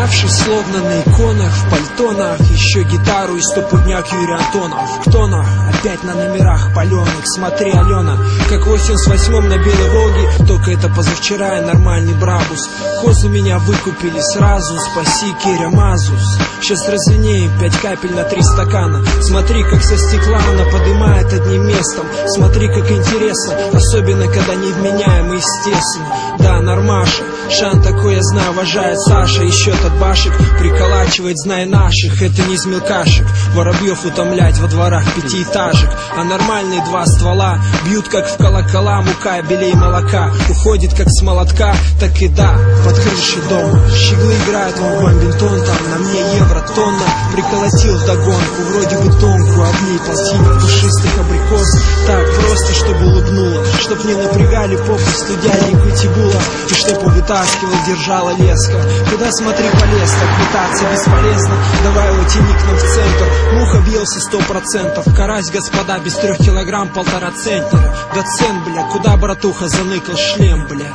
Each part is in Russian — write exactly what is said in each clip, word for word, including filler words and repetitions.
Снявшись словно на иконах, в пальтонах, еще гитару и стопудняк Юрий Антонов. Кто на? Опять на номерах паленых. Смотри, Алена, как в восемьдесят восьмом на Белой Волге, только это позавчера и нормальный Брабус. Козу меня выкупили сразу, спаси, Киря Мазус. Сейчас развенеем пять капель на три стакана. Смотри, как со стекла она подымает одним местом. Смотри, как интересно, особенно когда невменяемый, естественно. Да, нормаша, Шан такой, я знаю, уважает Саша. И счет от башек приколачивает, знай наших. Это не из мелкашек, воробьев утомлять во дворах пятиэтажек. А нормальные два ствола бьют, как в колокола. Мука, белей молока уходит, как с молотка. Так и да, под крышей дома щеглы играют в бомбинтон. Там на мне евро тонна. Приколотил вдогонку, вроде бы тонкую. Одни полтинник душистых абрикос. Так просто, чтобы улыбнула, чтоб не напрягали попусту дяденьку Тибула. И чтоб вытаскивал, держала леска. Куда смотри, полез, так метаться бесполезно. Давай его тяни к нам в центр. Мух объелся сто процентов. Карась, господа, без трех килограмм полтора центнера. Да цен, бля, куда братуха заныкал шлем, бля.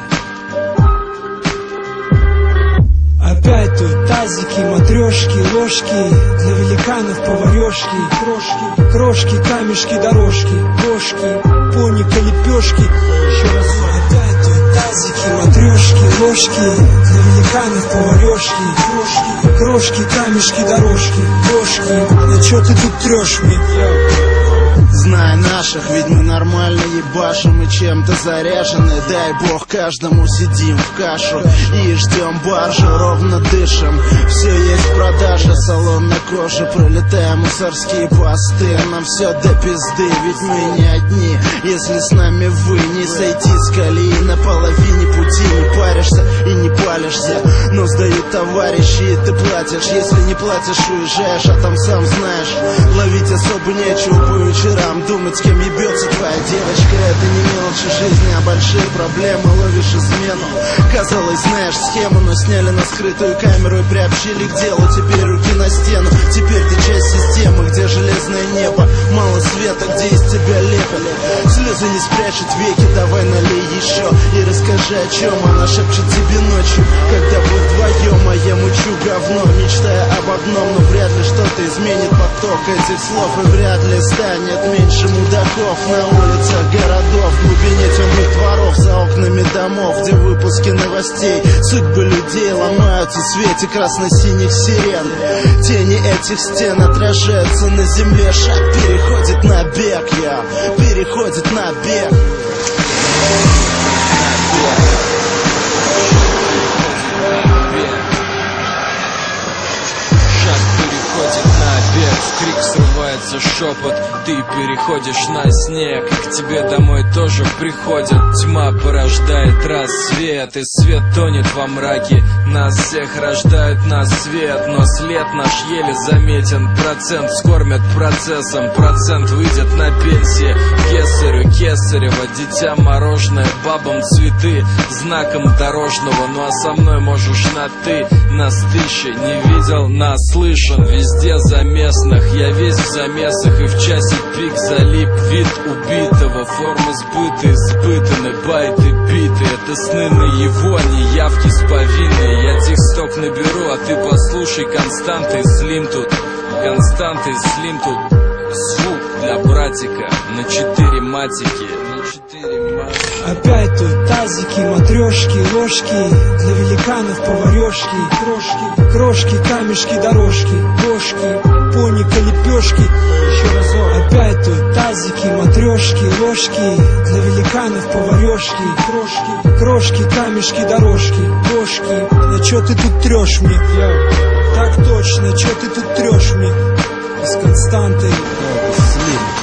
Опять тут тазики, матрешки, ложки, для великанов поварешки, крошки, крошки, камешки, дорожки, бошки, поника, лепешки. Еще раз, опять тут тазики, матрешки, ложки, для великанов поварешки, крошки, крошки, камешки, дорожки, бошки. Да чё ты тут трёшь мне? Знай наших, ведь мы нормально ебашим и чем-то заряжены. Дай бог каждому, сидим в кашу и ждем баржу, ровно дышим. Все есть в продаже, салон на коже, пролетая мусорские посты. Нам все до пизды, ведь мы не одни. Если с нами вы, не сойти с колеи на половине пути. Не паришься и не палишься, но сдают товарищи, и ты платишь. Если не платишь, уезжаешь, а там сам знаешь, ловить особо нечего по вечерам. Думать, с кем ебется твоя девочка, это не мелочи жизни, а большие проблемы. Ловишь измену, казалось, знаешь схему, но сняли на скрытую камеру и приобщили к делу. Теперь руки на стену, теперь ты часть системы, где железное небо, мало света, где из тебя лепали. Слезы не спрячут веки, давай налей еще и расскажи, о чем она шепчет тебе ночью, когда вы вдвоем. А я мучу говно, мечтая об одном, но вряд ли что-то изменит поток этих слов, и вряд ли станет меньше мудаков на улицах городов, в глубине темных дворов, за окнами домов, где выпуски новостей, судьбы людей ломаются в свете красно-синих сирен. Тени этих стен отражаются на земле, шаг переходит на бег, я переходит на бег. В крик срывается шепот, ты переходишь на снег, и к тебе домой тоже приходят. Тьма порождает рассвет, и свет тонет во мраке. Нас всех рождают на свет, но след наш еле заметен. Процент скормят процессом, процент выйдет на пенсии. Кесарю Кесарева, дитя мороженое, бабам цветы, знаком дорожного. Ну а со мной можешь на ты, нас тысяча. Не видел, наслышан, везде заместных. Я весь в замесах и в часе пик залип. Вид убитого, формы сбыты, испытаны, байты биты. Это сны наяву, а не явки с повинной. Я тексток наберу, а ты послушай константы слим тут. Константы слим тут. Звук для братика на четыре матики. На четыре матики. Опять тут тазики, матрешки, ложки, для великанов поварешки, крошки, крошки, камешки, дорожки, бошки, поника, лепешки. Еще разок. Опять тут тазики, матрешки, ложки, для великанов поварешки, крошки, крошки, камешки, дорожки, бошки. Да чё ты тут трёшь мне? Так точно, чё ты тут трёшь мне? С константой Слим.